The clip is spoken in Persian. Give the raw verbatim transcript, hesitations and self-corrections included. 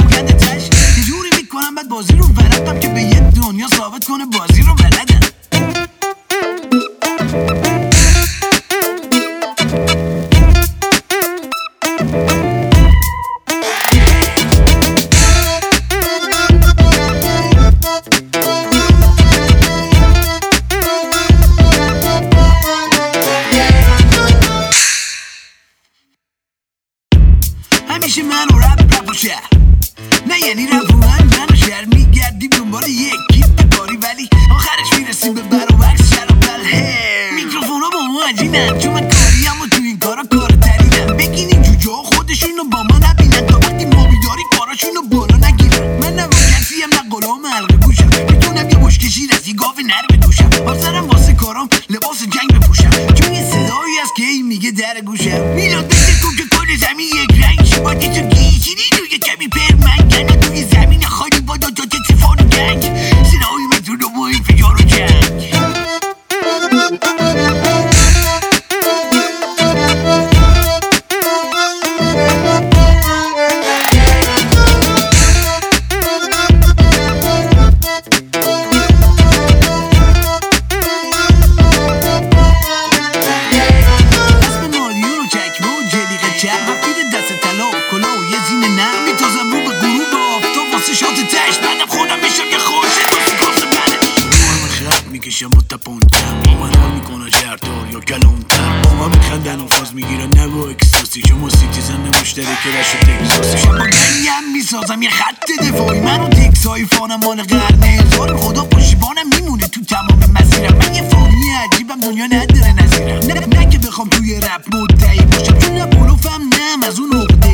گنده تش یه جوری میکنم بعد بازی رو ورقم که به یه دنیا ثابت کنه بازی رو بلدم. همیشه من و رپ رپ و شهر نه یعنی رپ و من من و شهر میگردیم دنبال یکی باری ولی آخرش میرسیم به بر و بکس شر و بل. میکروفون ها با ما عجینن چون من کاریم و تو این کارا کار ترینم. بگین این جوجه ها خودشونو با ما نبینن تا وقتی ما بیداری کاراشونو بالا نگیرن. من نه کسیم نه غلام حلقه گوشم میتونم یه بشکشیر از یه گاو نر بدوشم. حاضرم واسه کارام لباس جنگ بپوشم چون یه صدایی هست که این میگه در گوشم. میلاد بگه تو که کل زمین یک رنگ بادی تو گیشیدی توی کمی پرمنگن توی زمین خالی با دو تا تفان گنگ صدایی مترون و محیط فجار و جنگ. میکشم با تپانتر با من حال میکنه شهردار یا کلانتر با من میخندن و فاز میگیرن نه با اکساسی شما سیتیزن مشترک رش و تکساسی شما گنیم میسازم یه خط دفاعی من و تکس های فانم مال قرن هزار خدا پشیبانم میمونه تو تمام مسیرم. من یه فانی عجیبم دنیا نداره نظیرم نه, نه که بخوام توی رپ مدعی باشم چون نه بلوفم نه از اون